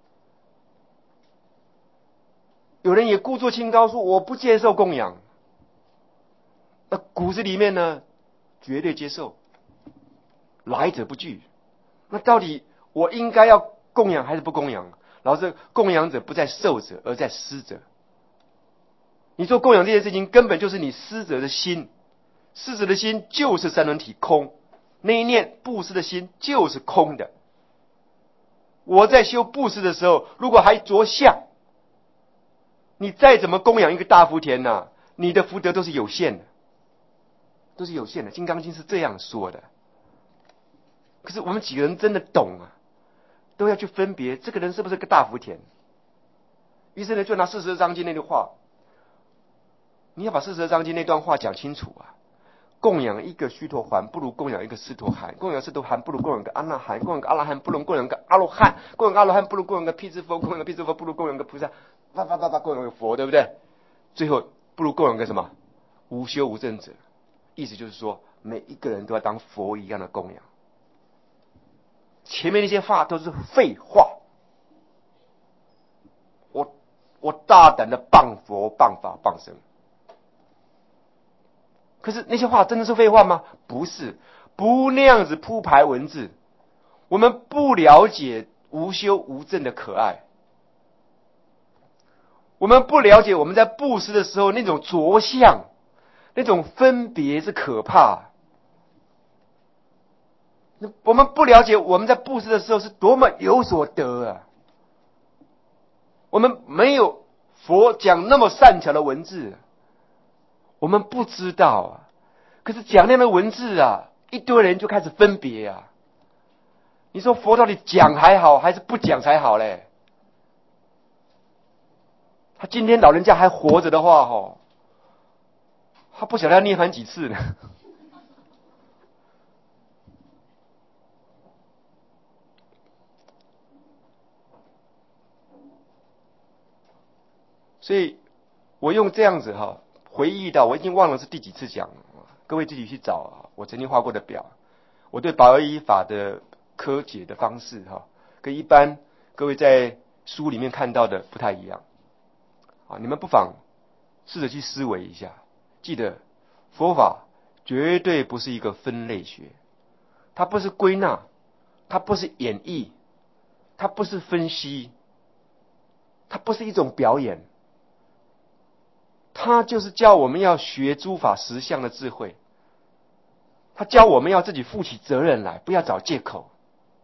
有人也故作清高说我不接受供养，那骨子里面呢绝对接受，来者不拒。那到底我应该要供养还是不供养？老师，供养者不在受者，而在施者。你做供养这件事情，根本就是你施者的心，施者的心就是三轮体空，那一念布施的心就是空的。我在修布施的时候，如果还着相，你再怎么供养一个大福田啊，你的福德都是有限的，都是有限的。《金刚经》是这样说的。可是我们几个人真的懂啊，都要去分别这个人是不是个大福田。于是呢，就拿42章经那句话，你要把42章经那段话讲清楚啊。供养一个须陀洹不如供养一个斯陀含，供养斯陀含不如供养个阿那含，供养个阿那含不如供养个阿罗汉，供养个阿罗汉不如供养个辟支佛，供养个辟支佛不如供养个菩萨，供养个佛，对不对？最后不如供养个什么无修无证者。意思就是说，每一个人都要当佛一样的供养。前面那些话都是废话。我大胆的谤佛、谤法、谤僧。可是那些话真的是废话吗？不是，不那样子铺排文字，我们不了解无修无证的可爱，我们不了解我们在布施的时候那种着相，那种分别是可怕。我们不了解我们在布施的时候是多么有所得啊！我们没有佛讲那么善巧的文字，我们不知道啊。可是讲那样的文字啊，一堆人就开始分别啊。你说佛到底讲还好还是不讲才好嘞？他今天老人家还活着的话，他不晓得要涅槃几次呢。所以我用这样子回忆到，我已经忘了是第几次讲了，各位自己去找我曾经画过的表。我对宝而已法的科解的方式跟一般各位在书里面看到的不太一样你们不妨试着去思维一下。记得佛法绝对不是一个分类学，它不是归纳，它不是演绎，它不是分析，它不是一种表演，它就是教我们要学诸法实相的智慧。他教我们要自己负起责任来，不要找借口。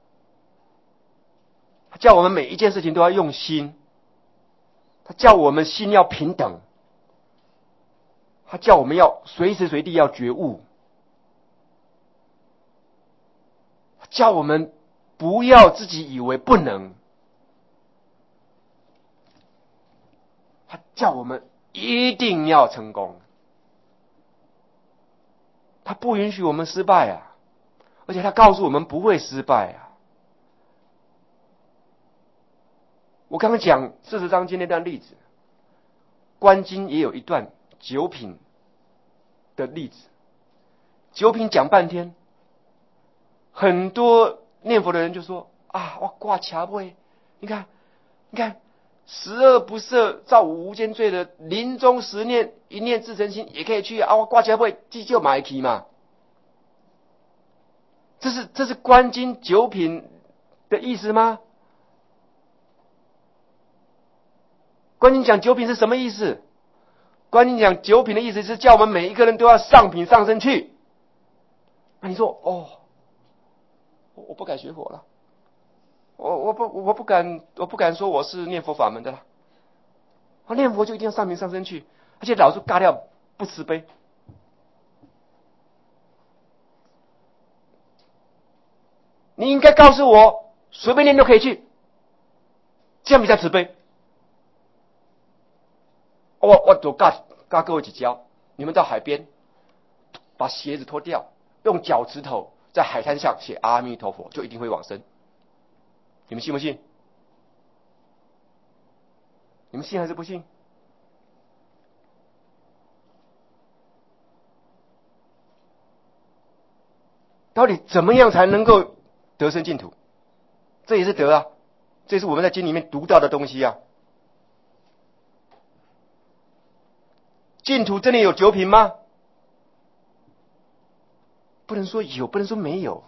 他叫我们每一件事情都要用心，他叫我们心要平等，他叫我们要随时随地要觉悟，他叫我们不要自己以为不能，他叫我们一定要成功，他不允许我们失败啊，而且他告诉我们不会失败啊。我刚刚讲40章经那段例子，观经也有一段九品的例子。九品讲半天，很多念佛的人就说我挂卡位，你看12不赦造无间罪的，临终10念一念至诚心也可以去我挂卡位急救买去嘛。这是观经九品的意思吗？ 观经讲九品是什么意思？观经讲九品的意思是叫我们每一个人都要上品上升去。那你说我不敢学佛了，我不敢说我是念佛法门的了。念佛就一定要上品上升去，而且老是尬掉不慈悲。你应该告诉我，随便念都可以去，这样比较慈悲。我就尬各位几招，你们到海边，把鞋子脱掉，用脚趾头在海滩上写阿弥陀佛，就一定会往生。你们信不信？你们信还是不信？到底怎么样才能够得生净土？这也是德啊，这也是我们在经里面读到的东西啊。净土真的有九品吗？不能说有，不能说没有。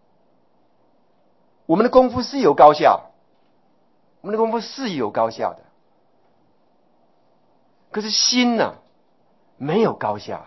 我们的功夫是有高效，我们的功夫是有高效的，可是心呢，没有高效。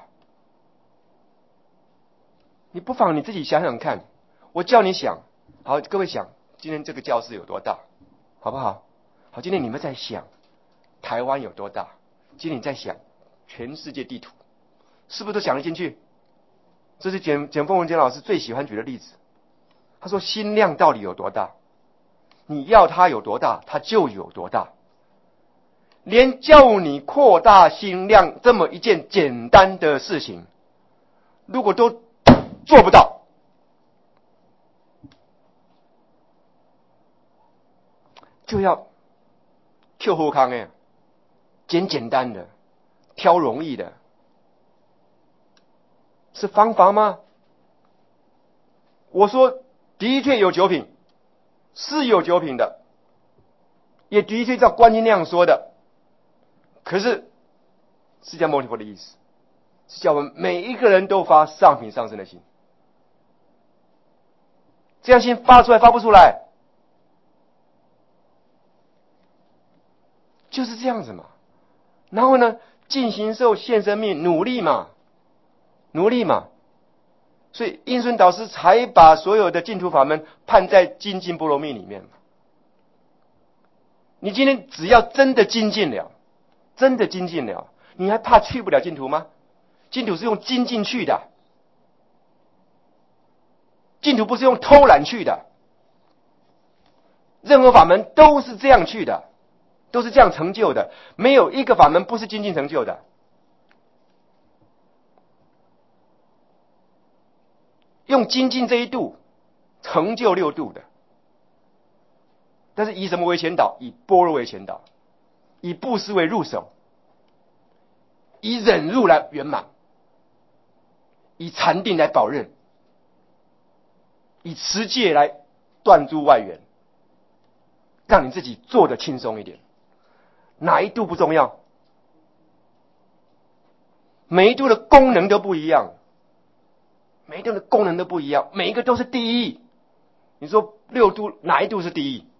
你不妨你自己想想看，我叫你想，好，各位想，今天这个教室有多大，好不好？好，今天你们在想台湾有多大，今天你在想全世界地图，是不是都想得进去？这是简凤文简老师最喜欢举的例子。他说心量到底有多大？你要它有多大，它就有多大。连叫你扩大心量这么一件简单的事情，如果都做不到，就要跳后康哎，简单的，挑容易的，是方法吗？我说的确有九品，是有九品的，也的确照观经那样说的。可是释迦牟尼佛的意思是叫我们每一个人都发上品上升的心，这样心发出来发不出来，就是这样子嘛。然后呢，尽形寿现生命，努力嘛。所以印顺导师才把所有的净土法门判在精进波罗蜜里面嘛。你今天只要真的精进了，你还怕去不了净土吗？净土是用精进去的，净土不是用偷懒去的。任何法门都是这样去的，都是这样成就的，没有一个法门不是精进成就的。用精进这一度成就六度的，但是以什么为前导？以般若为前导，以布施为入手，以忍辱来圆满，以禅定来保任，以持戒来断诸外缘，让你自己做得轻松一点。哪一度不重要？每一度的功能都不一样，每一度的功能都不一样，每一个都是第一。你说六度哪一度是第一？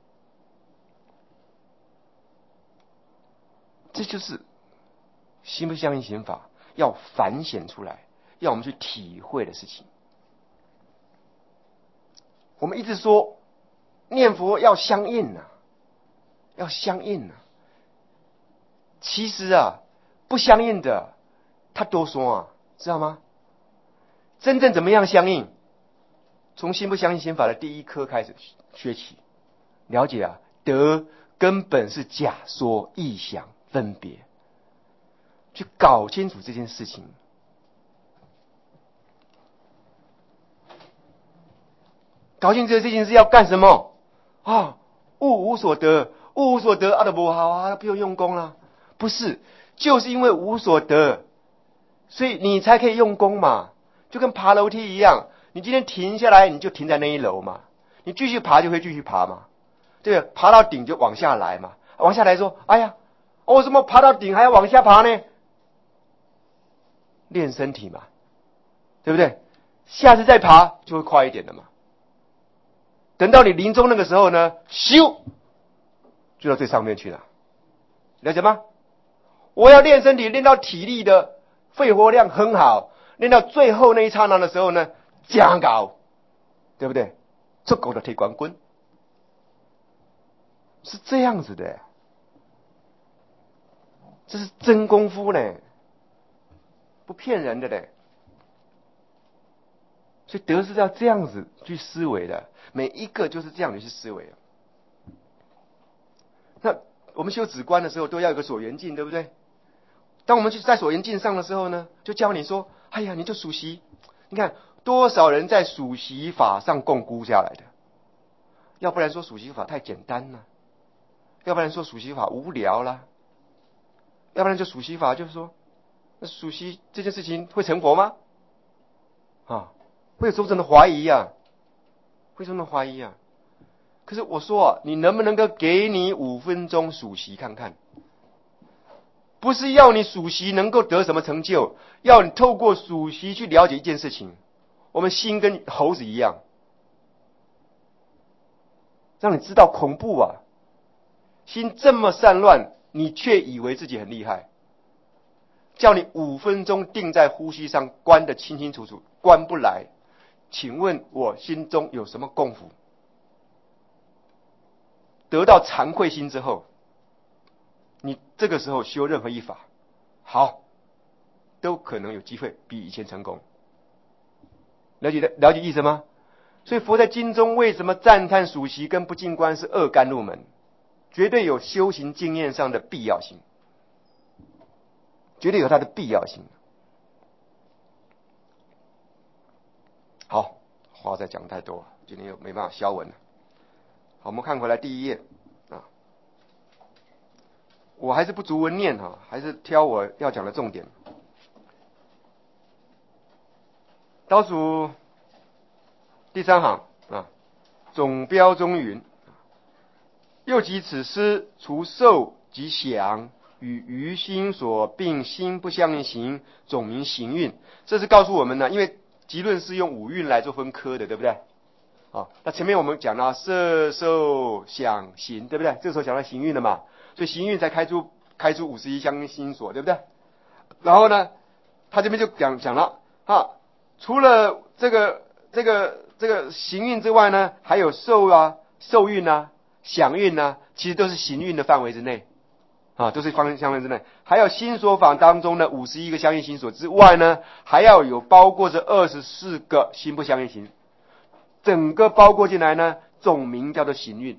这就是信不相信刑法要反显出来，要我们去体会的事情。我们一直说念佛要相应啊，要相应啊。其实啊，不相应的他多说啊，知道吗？真正怎么样相应？从信不相信刑法的第一课开始学起，了解啊，德根本是假说、臆想、分别，去搞清楚这件事情。搞清楚这件事要干什么啊？物无所得，物无所得啊，都不好啊，不用用功啦。不是，就是因为无所得，所以你才可以用功嘛。就跟爬楼梯一样，你今天停下来，你就停在那一楼嘛，你继续爬就会继续爬嘛，对吧？爬到顶就往下来嘛，往下来说，哎呀，为什么爬到顶还要往下爬呢？练身体嘛，对不对？下次再爬就会快一点的嘛。等到你临终那个时候呢，咻，就到最上面去了。 了解吗？我要练身体，练到体力的肺活量很好，练到最后那一刹那的时候呢，加高，对不对？足够的铁管棍，是这样子的，这是真功夫呢，不骗人的嘞。所以德是要这样子去思维的，每一个就是这样子去思维的。那我们修止观的时候，都要有个所缘境，对不对？当我们去在所缘境上的时候呢，就教你说：“哎呀，你就数息。你看多少人在数息法上共估下来的？要不然说数息法太简单了，要不然说数息法无聊啦，要不然就数息法就是说，那数息这件事情会成佛吗？啊，会有种种的怀疑啊，会有种种的怀疑啊。可是我说啊，你能不能够给你5分钟数息看看？不是要你数息能够得什么成就，要你透过数息去了解一件事情。我们心跟猴子一样，让你知道恐怖啊！心这么散乱，你却以为自己很厉害。叫你5分钟定在呼吸上，关得清清楚楚，关不来。请问我心中有什么功夫？得到惭愧心之后，你这个时候修任何一法，好，都可能有机会比以前成功。了解意思吗？所以佛在经中为什么赞叹数息跟不净观是二甘入门，绝对有修行经验上的必要性，绝对有它的必要性。好，话再讲太多，今天又没办法消文了。好，我们看回来第1页啊，我还是不逐文念哈，还是挑我要讲的重点。倒数第3行啊，总标中云：又即此诗，除受及想与余心所并心不相应行，总名行运。这是告诉我们呢，因为集论是用5蕴来做分科的，对不对？啊，那前面我们讲到色受想行，对不对？这时候讲到行运了嘛，所以行运才开出51相应心所，对不对？然后呢，他这边就讲了啊，除了这个行运之外呢，还有受运啊、想运啊，其实都是行运的范围之内啊，都是相应之内。还有心所法当中的51个相应心所之外呢，还要有包括这24个心不相应行，整个包括进来呢，总名叫做行运。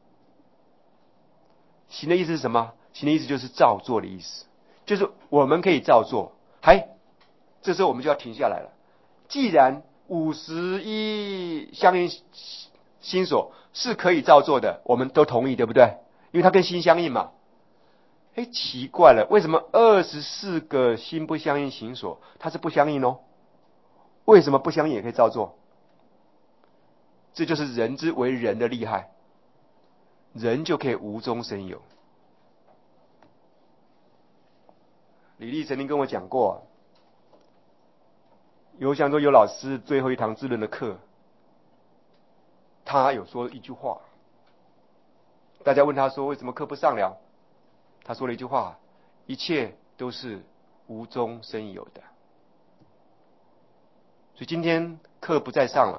行的意思是什么？行的意思就是照做的意思，就是我们可以照做。这时候我们就要停下来了。既然51相应心所是可以照做的，我们都同意，对不对？因为它跟心相应嘛。奇怪了，为什么24个心不相应行所它是不相应哦？为什么不相应也可以照做？这就是人之为人的厉害，人就可以无中生有。李丽曾经跟我讲过，有想说有老师最后一堂自论的课，他有说一句话，大家问他说为什么课不上了，他说了一句话：一切都是无中生有的。所以今天课不再上了，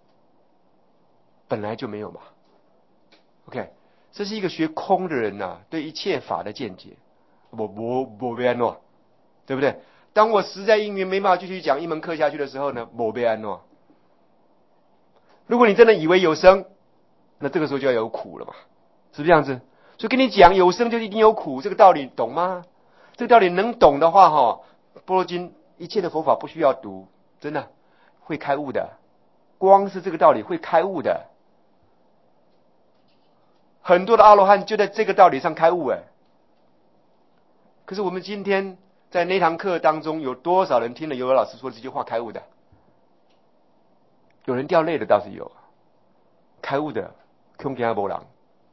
本来就没有嘛。OK， 这是一个学空的人呐，对一切法的见解，我变诺，对不对？当我实在因缘没办法继续讲一门课下去的时候呢，我被安诺。如果你真的以为有生，那这个时候就要有苦了嘛，是不是这样子？所以跟你讲有生就一定有苦，这个道理懂吗？这个道理能懂的话，般若经一切的佛法不需要读，真的会开悟的。光是这个道理会开悟的，很多的阿罗汉就在这个道理上开悟。可是我们今天在那堂课当中，有多少人听了有老师说这句话开悟的？有人掉泪的倒是有，开悟的空间没人。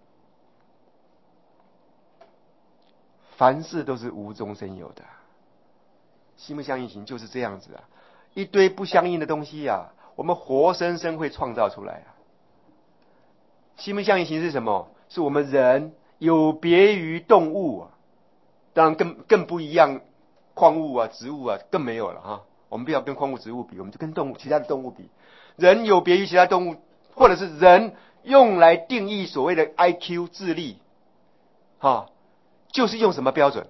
凡事都是无中生有的，心不相应行就是这样子啊，一堆不相应的东西啊，我们活生生会创造出来啊。心不相应行是什么？是我们人有别于动物当然更不一样，矿物啊、植物啊更没有了哈。我们不要跟矿物、植物比，我们就跟其他的动物比。人有别于其他动物，或者是人用来定义所谓的 IQ 智力，就是用什么标准？